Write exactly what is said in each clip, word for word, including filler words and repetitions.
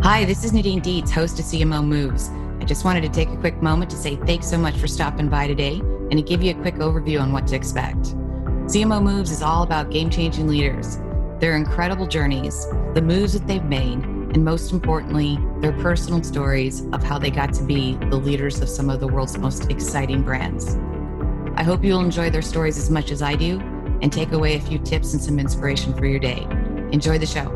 Hi, this is Nadine Dietz, host of C M O Moves. I just wanted to take a quick moment to say thanks so much for stopping by today and to give you a quick overview on what to expect. C M O Moves is all about game-changing leaders, their incredible journeys, the moves that they've made, and most importantly, their personal stories of how they got to be the leaders of some of the world's most exciting brands. I hope you'll enjoy their stories as much as I do and take away a few tips and some inspiration for your day. Enjoy the show.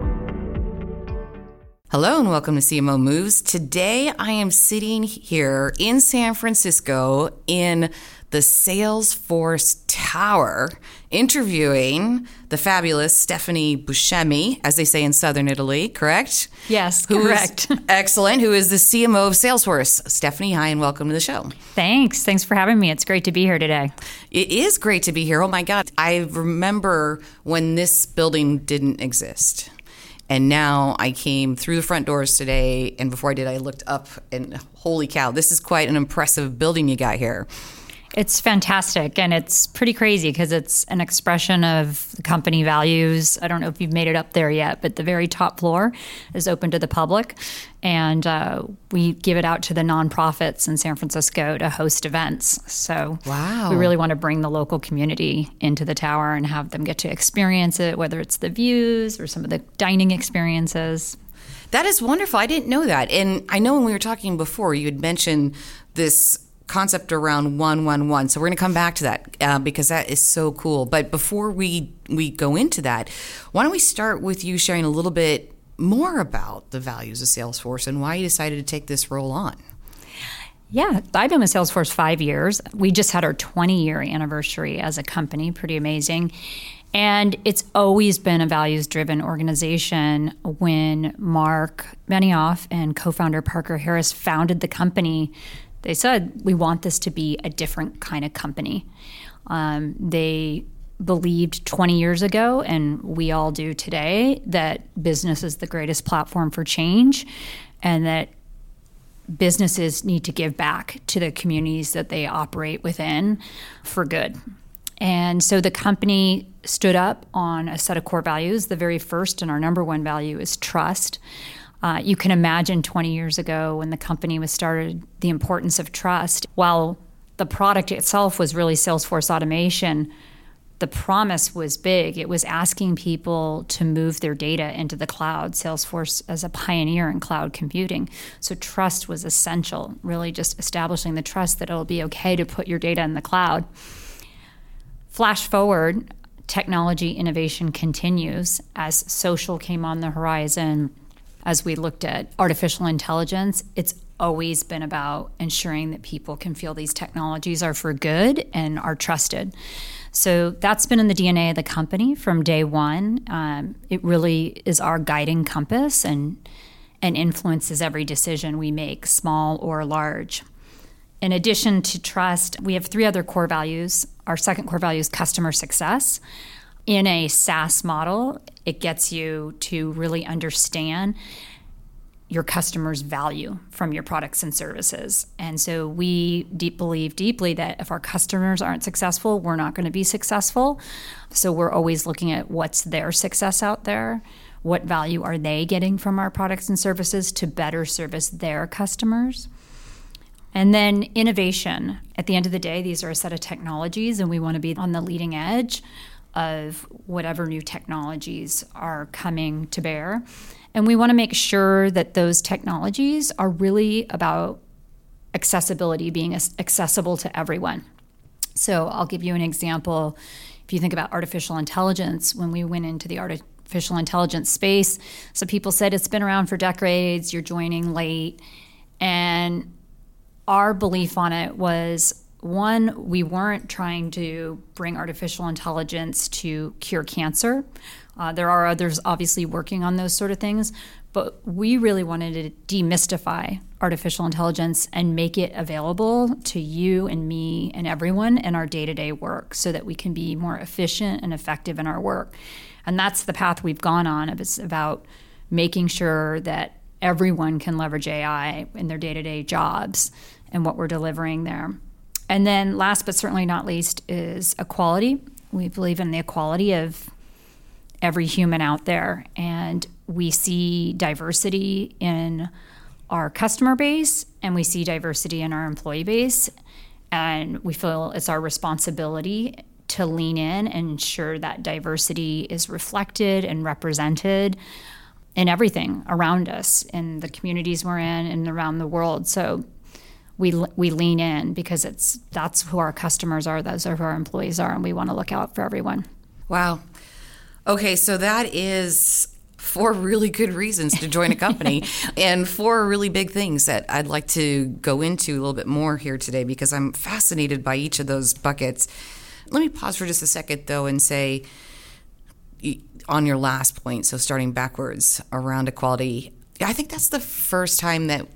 Hello and welcome to C M O Moves. Today I am sitting here in San Francisco in the Salesforce Tower interviewing the fabulous Stephanie Buscemi, as they say in Southern Italy, correct? Yes, who correct. Is excellent, who is the C M O of Salesforce. Stephanie, hi and welcome to the show. Thanks. Thanks for having me. It's great to be here today. It is great to be here. Oh my God. I remember when this building didn't exist. And now I came through the front doors today, and before I did, I looked up, and holy cow, this is quite an impressive building you got here. It's fantastic, and it's pretty crazy because it's an expression of the company values. I don't know if you've made it up there yet, but the very top floor is open to the public, and uh, we give it out to the nonprofits in San Francisco to host events. So wow. We really want to bring the local community into the tower and have them get to experience it, whether it's the views or some of the dining experiences. That is wonderful. I didn't know that. And I know when we were talking before, you had mentioned this concept around one one one. So we're going to come back to that uh, because that is so cool. But before we we go into that, why don't we start with you sharing a little bit more about the values of Salesforce and why you decided to take this role on? Yeah, I've been with Salesforce five years. We just had our twenty-year anniversary as a company. Pretty amazing. And it's always been a values-driven organization. When Mark Benioff and co-founder Parker Harris founded the company, they said, we want this to be a different kind of company. Um, they believed twenty years ago, and we all do today, that business is the greatest platform for change and that businesses need to give back to the communities that they operate within for good. And so the company stood up on a set of core values. The very first and our number one value is trust. Uh, you can imagine twenty years ago when the company was started, the importance of trust. While the product itself was really Salesforce automation, the promise was big. It was asking people to move their data into the cloud, Salesforce as a pioneer in cloud computing. So trust was essential, really just establishing the trust that it'll be okay to put your data in the cloud. Flash forward, technology innovation continues as social came on the horizon. As we looked at artificial intelligence, it's always been about ensuring that people can feel these technologies are for good and are trusted. So that's been in the D N A of the company from day one. Um, it really is our guiding compass and, and influences every decision we make, small or large. In addition to trust, we have three other core values. Our second core value is customer success. In a SaaS model, it gets you to really understand your customers' value from your products and services. And so we deep believe deeply that if our customers aren't successful, we're not going to be successful. So we're always looking at what's their success out there, what value are they getting from our products and services to better service their customers. And then innovation. At the end of the day, these are a set of technologies, and we want to be on the leading edge of whatever new technologies are coming to bear. And we want to make sure that those technologies are really about accessibility, being accessible to everyone. So I'll give you an example. If you think about artificial intelligence, when we went into the artificial intelligence space, so people said it's been around for decades, you're joining late. And our belief on it was, one, we weren't trying to bring artificial intelligence to cure cancer. Uh, there are others obviously working on those sort of things, but we really wanted to demystify artificial intelligence and make it available to you and me and everyone in our day-to-day work so that we can be more efficient and effective in our work. And that's the path we've gone on. It's about making sure that everyone can leverage A I in their day-to-day jobs and what we're delivering there. And then last but certainly not least is equality. We believe in the equality of every human out there. And And we see diversity in our customer base, and we see diversity in our employee base. And we feel it's our responsibility to lean in and ensure that diversity is reflected and represented in everything around us, in the communities we're in and around the world. So we we lean in because it's that's who our customers are, those are who our employees are, and we want to look out for everyone. Wow. Okay, so that is four really good reasons to join a company and four really big things that I'd like to go into a little bit more here today because I'm fascinated by each of those buckets. Let me pause for just a second, though, and say on your last point, so starting backwards around equality, I think that's the first time that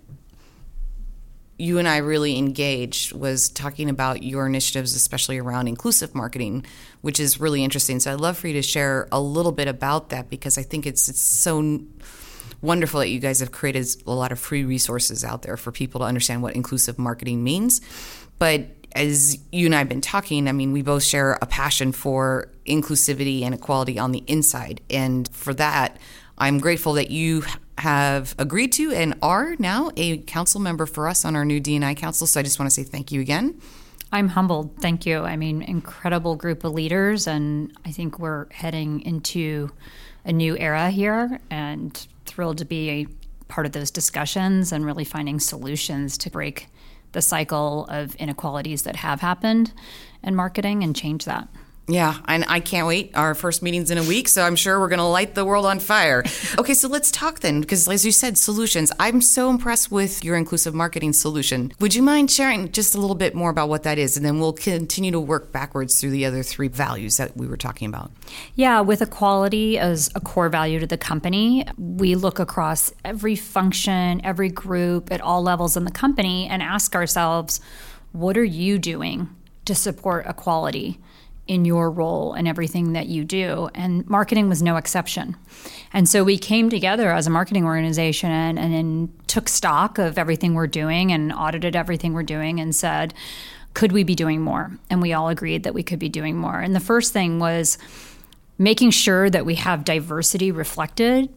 you and I really engaged was talking about your initiatives, especially around inclusive marketing, which is really interesting. So I'd love for you to share a little bit about that because I think it's it's so wonderful that you guys have created a lot of free resources out there for people to understand what inclusive marketing means. But as you and I have been talking, I mean, we both share a passion for inclusivity and equality on the inside. And for that, I'm grateful that you have agreed to and are now a council member for us on our new D and I council. So I just want to say thank you again. I'm humbled. Thank you. I mean, incredible group of leaders, and I think we're heading into a new era here, and thrilled to be a part of those discussions and really finding solutions to break the cycle of inequalities that have happened in marketing and change that. Yeah, and I can't wait. Our first meeting's in a week, so I'm sure we're going to light the world on fire. Okay, so let's talk then, because as you said, solutions. I'm so impressed with your inclusive marketing solution. Would you mind sharing just a little bit more about what that is? And then we'll continue to work backwards through the other three values that we were talking about. Yeah, with equality as a core value to the company, we look across every function, every group at all levels in the company and ask ourselves, what are you doing to support equality in your role and everything that you do? And marketing was no exception. And so we came together as a marketing organization and, and then took stock of everything we're doing and audited everything we're doing and said, could we be doing more? And we all agreed that we could be doing more. And the first thing was making sure that we have diversity reflected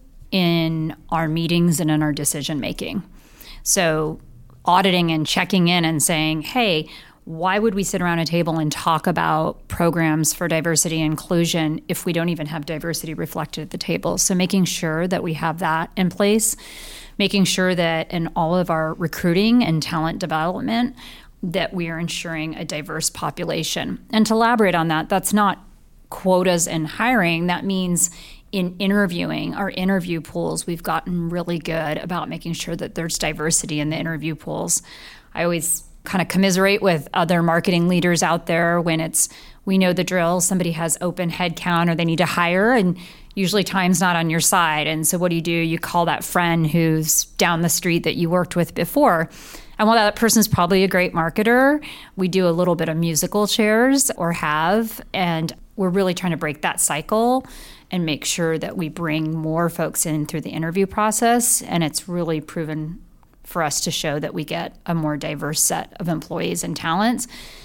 in our meetings and in our decision making. So auditing and checking in and saying, hey, why would we sit around a table and talk about programs for diversity and inclusion if we don't even have diversity reflected at the table? So making sure that we have that in place, making sure that in all of our recruiting and talent development, that we are ensuring a diverse population. And to elaborate on that, that's not quotas and hiring. That means in interviewing, our interview pools, we've gotten really good about making sure that there's diversity in the interview pools. I always kind of commiserate with other marketing leaders out there when it's, we know the drill, somebody has open headcount or they need to hire, and usually time's not on your side. And so what do you do? You call that friend who's down the street that you worked with before. And while that person's probably a great marketer, we do a little bit of musical chairs or have, and we're really trying to break that cycle and make sure that we bring more folks in through the interview process. And it's really proven for us to show that we get a more diverse set of employees and talents.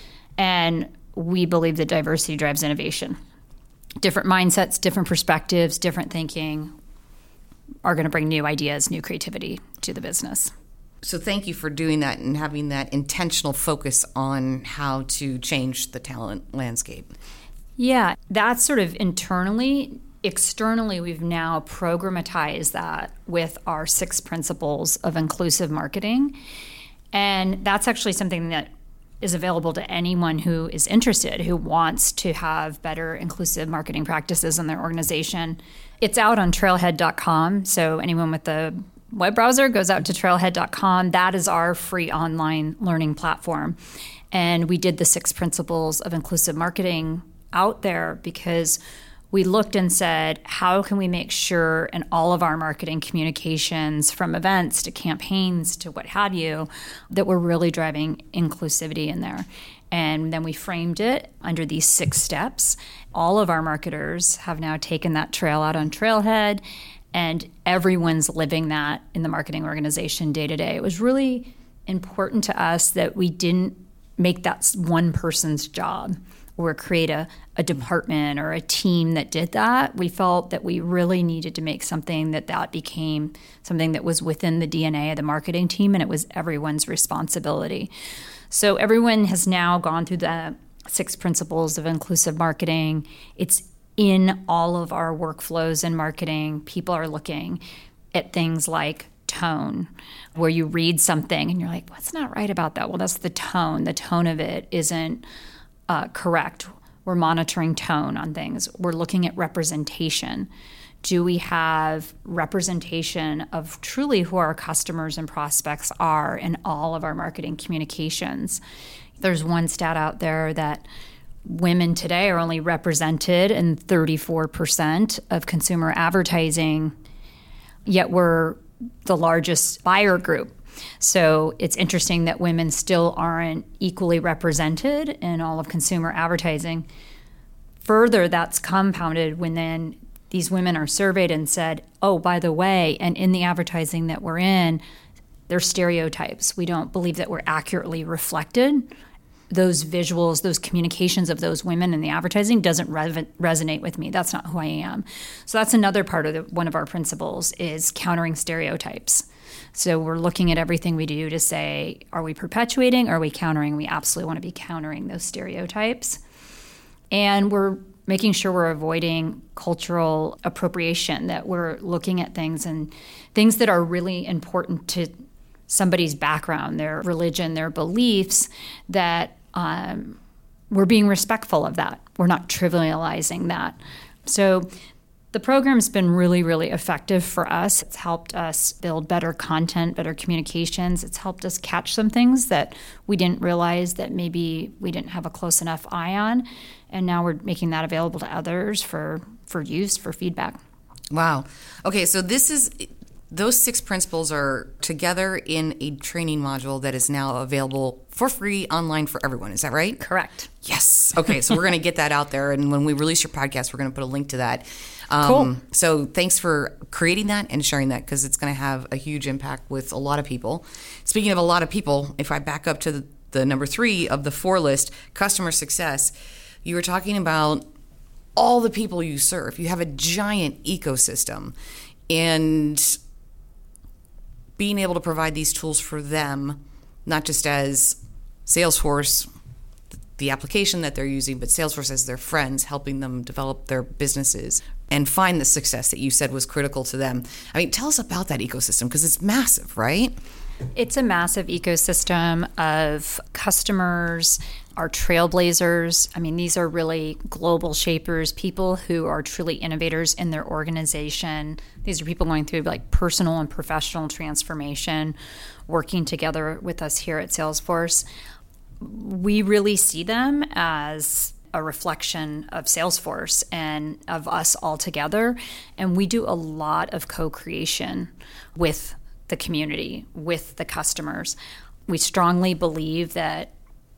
And we believe that diversity drives innovation. Different mindsets, different perspectives, different thinking are going to bring new ideas, new creativity to the business. So thank you for doing that and having that intentional focus on how to change the talent landscape. Yeah, that's sort of internally. Externally, we've now programmatized that with our six principles of inclusive marketing. And that's actually something that is available to anyone who is interested, who wants to have better inclusive marketing practices in their organization. It's out on trailhead dot com. So anyone with the web browser goes out to trailhead dot com. That is our free online learning platform. And we did the six principles of inclusive marketing out there because we looked and said, how can we make sure in all of our marketing communications, from events to campaigns to what have you, that we're really driving inclusivity in there? And then we framed it under these six steps. All of our marketers have now taken that trail out on Trailhead, and everyone's living that in the marketing organization day to day. It was really important to us that we didn't make that one person's job. or create a, a department or a team that did that. We felt that we really needed to make something that that became something that was within the D N A of the marketing team, and it was everyone's responsibility. So everyone has now gone through the six principles of inclusive marketing. It's in all of our workflows in marketing. People are looking at things like tone, where you read something and you're like, what's not right about that? Well, that's the tone. The tone of it isn't uh, correct. We're monitoring tone on things. We're looking at representation. Do we have representation of truly who our customers and prospects are in all of our marketing communications? There's one stat out there that women today are only represented in thirty-four percent of consumer advertising, yet we're the largest buyer group. So it's interesting that women still aren't equally represented in all of consumer advertising. Further, that's compounded when then these women are surveyed and said, oh, by the way, and in the advertising that we're in, there's stereotypes. We don't believe that we're accurately reflected. Those visuals, those communications of those women in the advertising doesn't re- resonate with me. That's not who I am. So that's another part of the, one of our principles is countering stereotypes. So we're looking at everything we do to say, are we perpetuating? Are we countering? We absolutely want to be countering those stereotypes. And we're making sure we're avoiding cultural appropriation, that we're looking at things and things that are really important to somebody's background, their religion, their beliefs, that um, we're being respectful of that. We're not trivializing that. So the program's been really, really effective for us. It's helped us build better content, better communications. It's helped us catch some things that we didn't realize that maybe we didn't have a close enough eye on. And now we're making that available to others for, for use, for feedback. Wow. Okay, so this is... Those six principles are together in a training module that is now available for free online for everyone. Is that right? Correct. Yes. Okay, so we're going to get that out there. And when we release your podcast, we're going to put a link to that. Um, cool. So thanks for creating that and sharing that, because it's going to have a huge impact with a lot of people. Speaking of a lot of people, if I back up to the, the number three of the four list, customer success, you were talking about all the people you serve. You have a giant ecosystem. And being able to provide these tools for them, not just as Salesforce, the application that they're using, but Salesforce as their friends, helping them develop their businesses and find the success that you said was critical to them. I mean, tell us about that ecosystem, because it's massive, right? It's a massive ecosystem of customers, our trailblazers. I mean, these are really global shapers, people who are truly innovators in their organization. These are people going through like personal and professional transformation, working together with us here at Salesforce. We really see them as a reflection of Salesforce and of us all together. And we do a lot of co-creation with the community, with the customers. We strongly believe that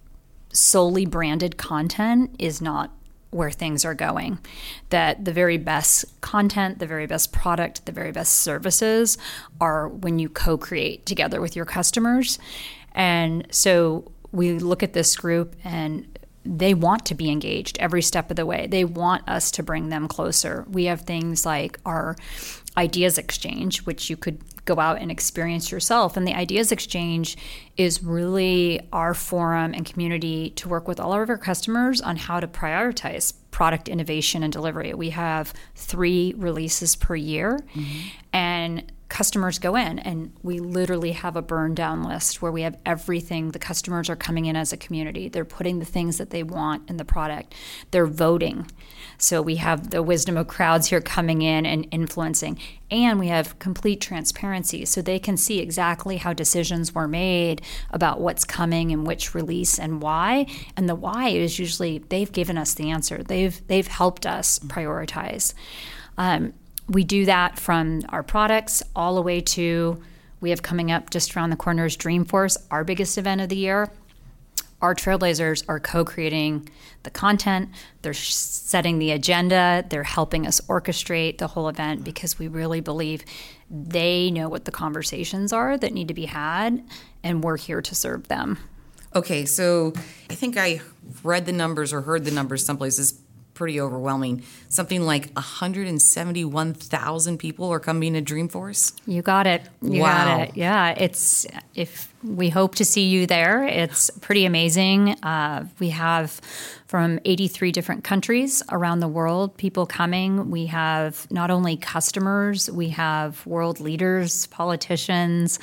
solely branded content is not where things are going, that the very best content, the very best product, the very best services are when you co-create together with your customers. And so we look at this group and they want to be engaged every step of the way. They want us to bring them closer. We have things like our Ideas Exchange, which you could go out and experience yourself. And the Ideas Exchange is really our forum and community to work with all of our customers on how to prioritize product innovation and delivery. We have three releases per year, mm-hmm. and customers go in and we literally have a burn down list where we have everything. The customers are coming in as a community. They're putting the things that they want in the product. They're voting. So we have the wisdom of crowds here coming in and influencing. And we have complete transparency so they can see exactly how decisions were made about what's coming and which release and why. And the why is usually they've given us the answer. They've they've helped us prioritize. Um, We do that from our products all the way to, we have coming up just around the corner is Dreamforce, our biggest event of the year. Our trailblazers are co-creating the content. They're setting the agenda. They're helping us orchestrate the whole event because we really believe they know what the conversations are that need to be had, and we're here to serve them. Okay, so I think I read the numbers or heard the numbers someplace. It's pretty overwhelming. Something like one hundred seventy-one thousand people are coming to Dreamforce. You got it. You Wow. got it. Yeah, it's if we hope to see you there. It's pretty amazing. Uh, we have from eighty-three different countries around the world people coming. We have not only customers, we have world leaders, politicians,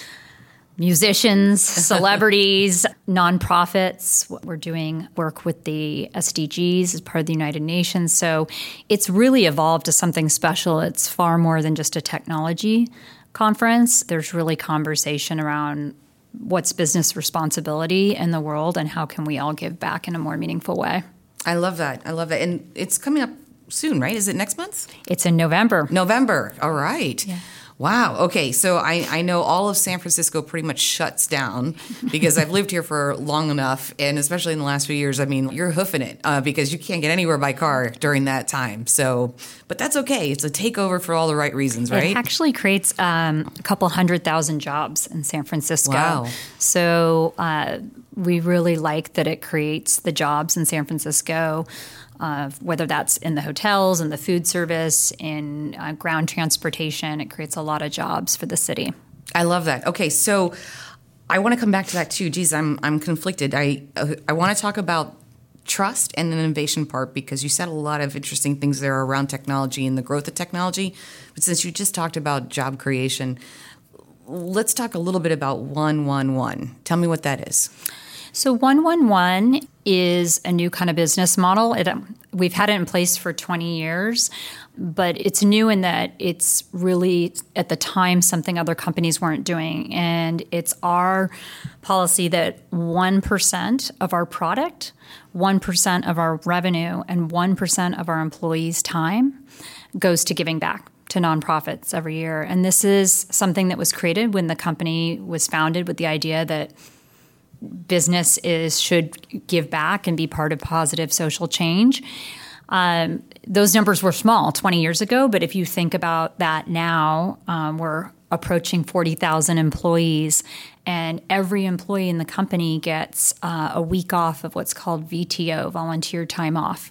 musicians, celebrities, nonprofits. We're doing work with the S D Gs as part of the United Nations. So it's really evolved to something special. It's far more than just a technology conference. There's really conversation around what's business responsibility in the world and how can we all give back in a more meaningful way. I love that. I love that. And it's coming up soon, right? Is it next month? It's in November. November. All right. Yeah. Wow. Okay. So I, I know all of San Francisco pretty much shuts down because I've lived here for long enough. And especially in the last few years, I mean, you're hoofing it uh, because you can't get anywhere by car during that time. So, but that's okay. It's a takeover for all the right reasons, right? It actually creates um, a couple hundred thousand jobs in San Francisco. Wow. So uh, we really like that it creates the jobs in San Francisco. Uh, whether that's in the hotels, in the food service, in uh, ground transportation, it creates a lot of jobs for the city. I love that. Okay, so I want to come back to that too. Geez, I'm I'm conflicted. I uh, I want to talk about trust and the innovation part because you said a lot of interesting things there around technology and the growth of technology. But since you just talked about job creation, let's talk a little bit about one one one. Tell me what that is. So one one one is a new kind of business model. It, um, we've had it in place for twenty years, but it's new in that it's really, at the time, something other companies weren't doing. And it's our policy that one percent of our product, one percent of our revenue, and one percent of our employees' time goes to giving back to nonprofits every year. And this is something that was created when the company was founded with the idea that business is should give back and be part of positive social change. Um, those numbers were small twenty years ago, but if you think about that now, um, we're approaching forty thousand employees, and every employee in the company gets uh, a week off of what's called V T O, volunteer time off.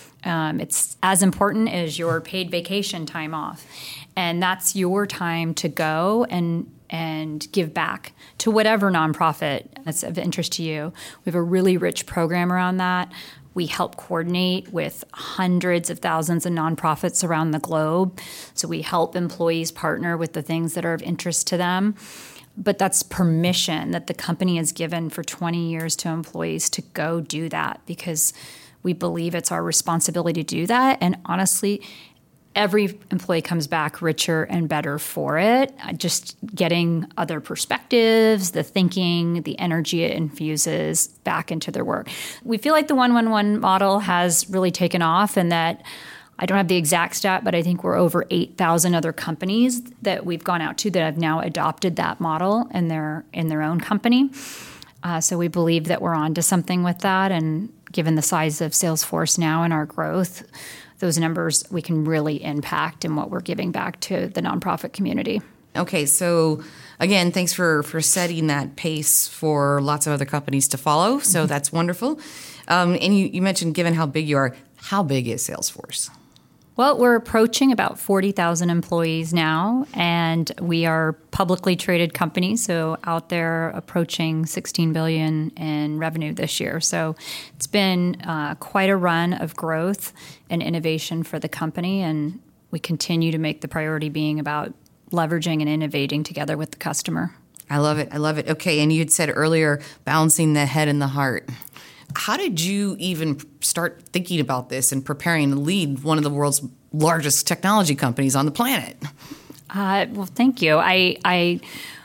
Um, it's as important as your paid vacation time off. And that's your time to go and and give back to whatever nonprofit that's of interest to you. We have a really rich program around that. We help coordinate with hundreds of thousands of nonprofits around the globe. So we help employees partner with the things that are of interest to them. But that's permission that the company has given for twenty years to employees to go do that because we believe it's our responsibility to do that. And honestly, every employee comes back richer and better for it. Just getting other perspectives, the thinking, the energy it infuses back into their work. We feel like the one one one model has really taken off and that I don't have the exact stat, but I think we're over eight thousand other companies that we've gone out to that have now adopted that model in their in their own company. Uh, so we believe that we're onto something with that. And given the size of Salesforce now and our growth, those numbers we can really impact in what we're giving back to the nonprofit community. Okay, so again, thanks for, for setting that pace for lots of other companies to follow. So mm-hmm. That's wonderful. Um, and you, you mentioned, given how big you are, how big is Salesforce? Well, we're approaching about forty thousand employees now, and we are a publicly traded company, so out there approaching sixteen billion dollars in revenue this year. So it's been uh, quite a run of growth and innovation for the company, and we continue to make the priority being about leveraging and innovating together with the customer. I love it. I love it. Okay, and you had said earlier, balancing the head and the heart. How did you even start thinking about this and preparing to lead one of the world's largest technology companies on the planet? Uh, well, thank you. I, I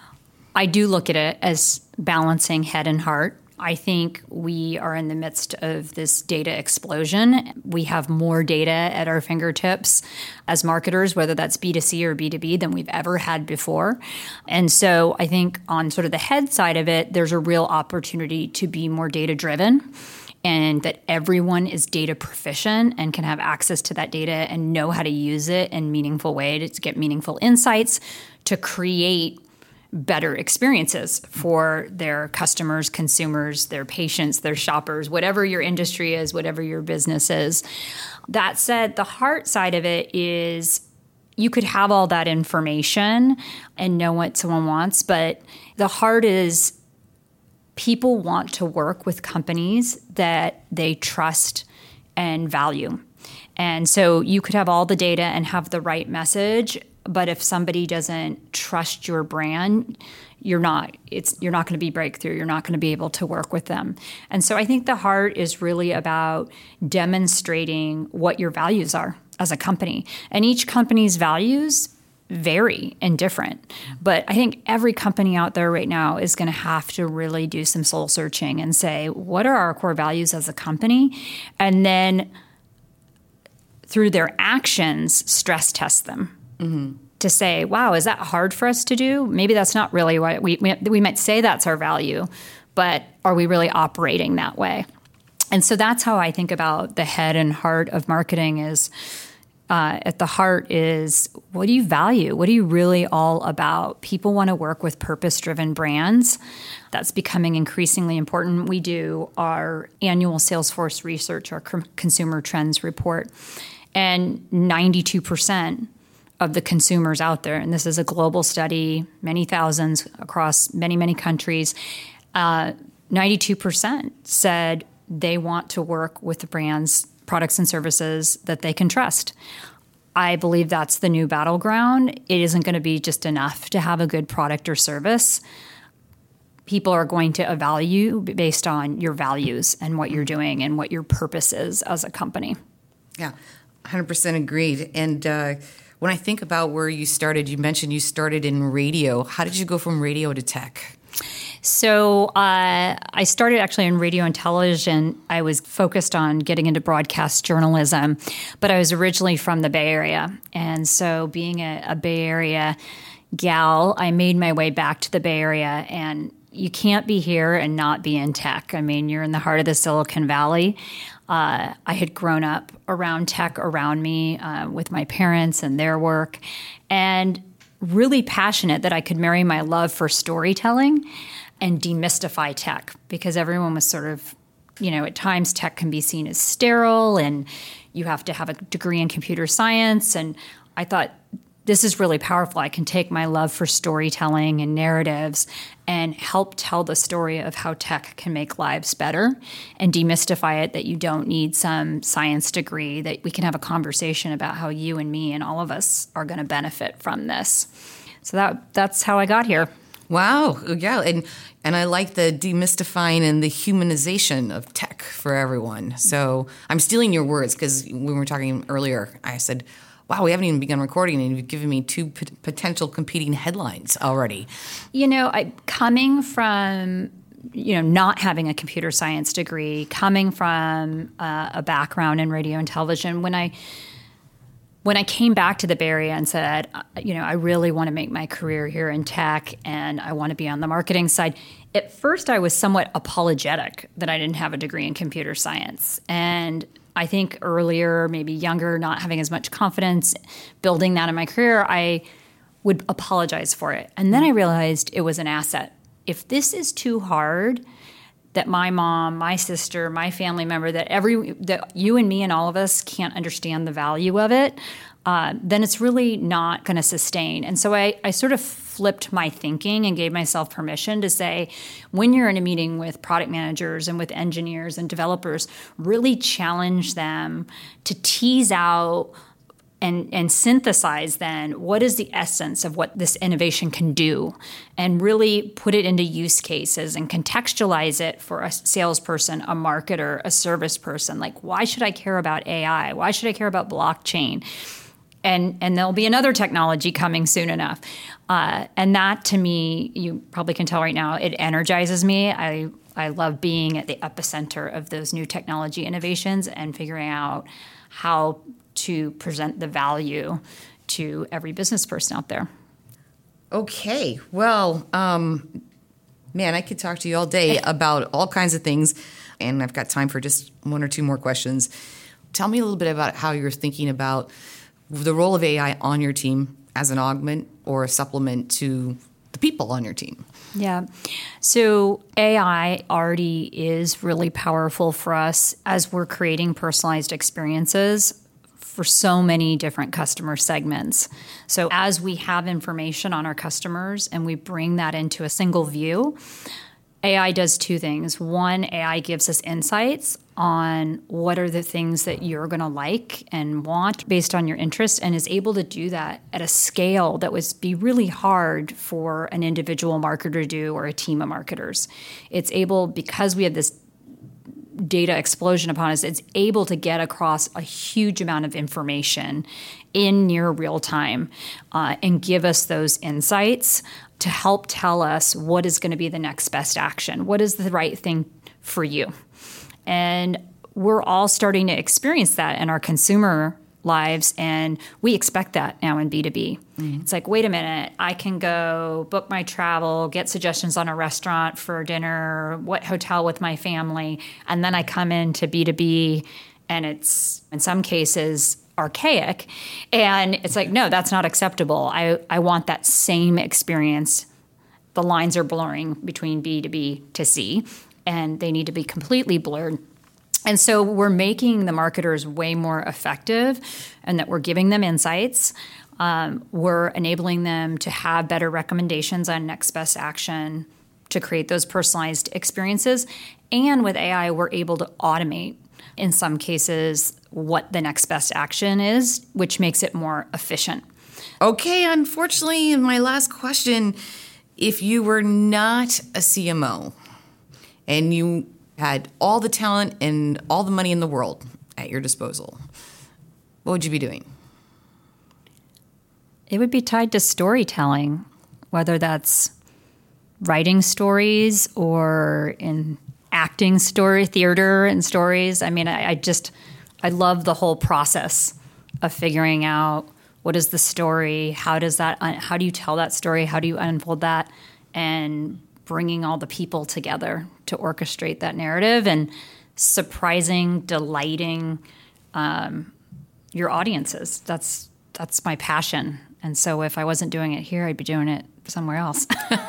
I do look at it as balancing head and heart. I think we are in the midst of this data explosion. We have more data at our fingertips as marketers, whether that's B two C or B two B, than we've ever had before. And so I think on sort of the head side of it, there's a real opportunity to be more data-driven and that everyone is data proficient and can have access to that data and know how to use it in a meaningful way to get meaningful insights, to create better experiences for their customers, consumers, their patients, their shoppers, whatever your industry is, whatever your business is. That said, the heart side of it is you could have all that information and know what someone wants, but the heart is people want to work with companies that they trust and value. And so you could have all the data and have the right message, but if somebody doesn't trust your brand, you're not it's you're not going to be breakthrough. You're not going to be able to work with them. And so I think the heart is really about demonstrating what your values are as a company. And each company's values vary and different. But I think every company out there right now is going to have to really do some soul searching and say, what are our core values as a company? And then through their actions, stress test them. Mm-hmm. To say, wow, is that hard for us to do? Maybe that's not really what we, we we might say that's our value, but are we really operating that way? And so that's how I think about the head and heart of marketing is uh, at the heart is what do you value? What are you really all about? People want to work with purpose-driven brands. That's becoming increasingly important. We do our annual Salesforce research, our consumer trends report, and ninety-two percent of the consumers out there, and this is a global study, many thousands across many, many countries, uh, ninety-two percent said they want to work with the brands, products, and services that they can trust. I believe that's the new battleground. It isn't going to be just enough to have a good product or service. People are going to evaluate you based on your values and what you're doing and what your purpose is as a company. Yeah, one hundred percent agreed. And uh, when I think about where you started, you mentioned you started in radio. How did you go from radio to tech? So uh, I started actually in radio and television. I was focused on getting into broadcast journalism, but I was originally from the Bay Area. And so being a, a Bay Area gal, I made my way back to the Bay Area. And you can't be here and not be in tech. I mean, you're in the heart of the Silicon Valley. Uh, I had grown up around tech around me uh, with my parents and their work, and really passionate that I could marry my love for storytelling and demystify tech, because everyone was sort of, you know, at times tech can be seen as sterile and you have to have a degree in computer science. And I thought, this is really powerful. I can take my love for storytelling and narratives and help tell the story of how tech can make lives better and demystify it, that you don't need some science degree, that we can have a conversation about how you and me and all of us are going to benefit from this. So that that's how I got here. Wow. Yeah. And and I like the demystifying and the humanization of tech for everyone. So I'm stealing your words because when we were talking earlier, I said, wow, we haven't even begun recording, and you've given me two p- potential competing headlines already. You know, I, coming from, you know, not having a computer science degree, coming from uh, a background in radio and television, when I when I came back to the Bay Area and said, you know, I really want to make my career here in tech and I want to be on the marketing side, at first I was somewhat apologetic that I didn't have a degree in computer science. And I think earlier, maybe younger, not having as much confidence, building that in my career, I would apologize for it. And then I realized it was an asset. If this is too hard, that my mom, my sister, my family member, that every that you and me and all of us can't understand the value of it, uh, then it's really not going to sustain. And so I, I sort of flipped my thinking and gave myself permission to say, when you're in a meeting with product managers and with engineers and developers, really challenge them to tease out and, and synthesize then what is the essence of what this innovation can do, and really put it into use cases and contextualize it for a salesperson, a marketer, a service person. Like, why should I care about A I? Why should I care about blockchain? And and there'll be another technology coming soon enough. Uh, and that, to me, you probably can tell right now, it energizes me. I, I love being at the epicenter of those new technology innovations and figuring out how to present the value to every business person out there. Okay. Well, um, man, I could talk to you all day about all kinds of things, and I've got time for just one or two more questions. Tell me a little bit about how you're thinking about the role of A I on your team as an augment or a supplement to the people on your team? Yeah. So A I already is really powerful for us as we're creating personalized experiences for so many different customer segments. So as we have information on our customers and we bring that into a single view, A I does two things. One, A I gives us insights on what are the things that you're going to like and want based on your interest, and is able to do that at a scale that would be really hard for an individual marketer to do or a team of marketers. It's able, because we have this data explosion upon us, it's able to get across a huge amount of information in near real time uh, and give us those insights to help tell us what is going to be the next best action, what is the right thing for you. And we're all starting to experience that in our consumer lives, and we expect that now in B two B. Mm-hmm. It's like, wait a minute, I can go book my travel, get suggestions on a restaurant for dinner, what hotel with my family, and then I come into B two B and it's, in some cases, archaic. And it's like, no, that's not acceptable. I, I want that same experience. The lines are blurring between B two B to C, and they need to be completely blurred. And so we're making the marketers way more effective, and that we're giving them insights. Um, we're enabling them to have better recommendations on next best action to create those personalized experiences. And with A I, we're able to automate, in some cases, what the next best action is, which makes it more efficient. Okay, unfortunately, my last question, if you were not a C M O and you had all the talent and all the money in the world at your disposal, what would you be doing? It would be tied to storytelling, whether that's writing stories or in acting story, theater and stories. I mean, I, I just, I love the whole process of figuring out what is the story, how does that, how do you tell that story, how do you unfold that, and bringing all the people together to orchestrate that narrative and surprising, delighting um, your audiences. That's that's my passion. And so if I wasn't doing it here, I'd be doing it somewhere else.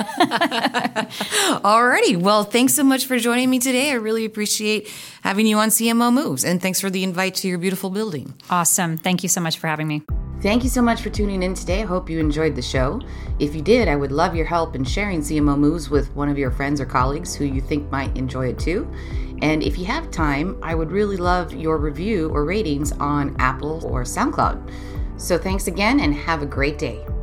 Alrighty. Well, thanks so much for joining me today. I really appreciate having you on C M O Moves. And thanks for the invite to your beautiful building. Awesome. Thank you so much for having me. Thank you so much for tuning in today. I hope you enjoyed the show. If you did, I would love your help in sharing C M O Moves with one of your friends or colleagues who you think might enjoy it too. And if you have time, I would really love your review or ratings on Apple or SoundCloud. So thanks again and have a great day.